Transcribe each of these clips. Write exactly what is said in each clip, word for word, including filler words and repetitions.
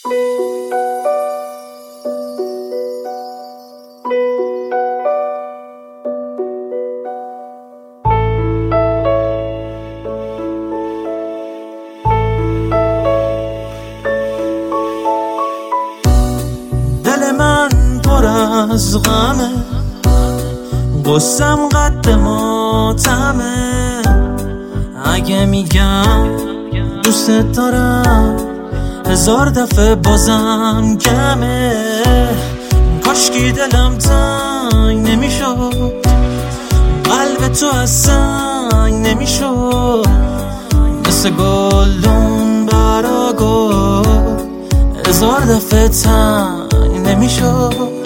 دل من پر از غمه، قصم قد ماتمه. اگه میگم دوست دارم هزار دفعه بازم کمه. کاشکی دلم تنگ نمیشد، قلب تو از سنگ نمیشد. مثل گلدون برا گل هزار دفعه تنگ نمیشد.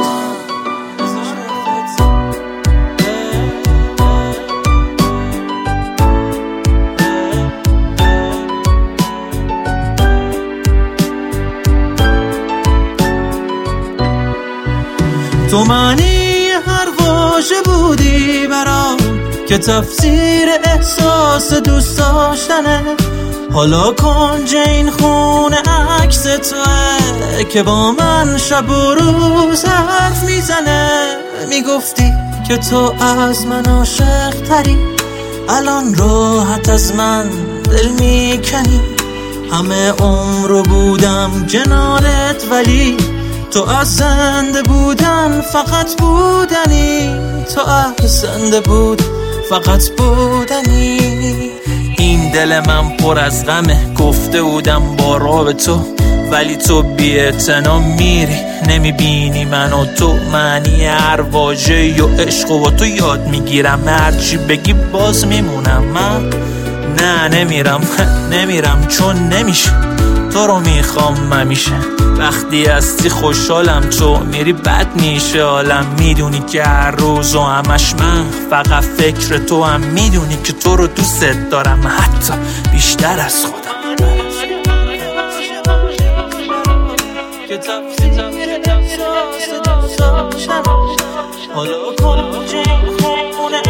تو معنی هر واژه بودی برام که تفسیر احساس دوست داشتنه. حالا کنج این خونه عکس توه که با من شب و روز حرف میزنه. میگفتی که تو از من عاشق تری، الان راحت از من دل میکنی. همه عمرو بودم کنارت ولی تو از زنده بودن فقط بودنی. تو از زنده بود فقط بودنی. این دل من پر از غمه، گفته بودم با راه تو ولی تو بی‌اعتنا میری. نمیبینی من و تو معنی هر واژه‌ای و عشق و تو یاد میگیرم. هرچی بگی باز میمونم. من نه نمیرم نمیرم چون نمیشه. تو رو میخوام همیشه. وقتی هستی خوشحالم، تو میری بد میشه حالم. میدونی که هر روز و همش من فقط فکر تو هم. میدونی که تو رو دوست دارم حتی بیشتر از خودم. حالا کنج این خونه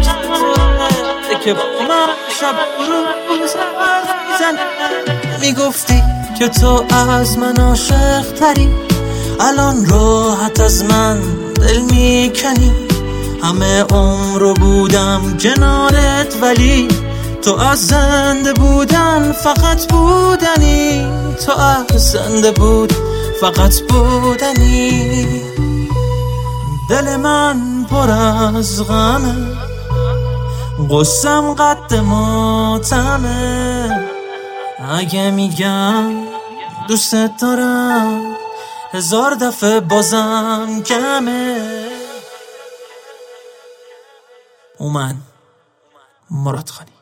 که با من شب روز حرف میزنه. میگفتی که تو از من عاشق تری، الان راحت از من دل میکنی. همه عمرو بودم کنارت ولی تو از زنده بودن فقط بودنی. تو از زنده بود فقط بودنی. دل من پر از غمه، قصم قد ماتمه. اگه میگم دوست دارم هزار دفعه بازم کمه. اومن مراد خانی.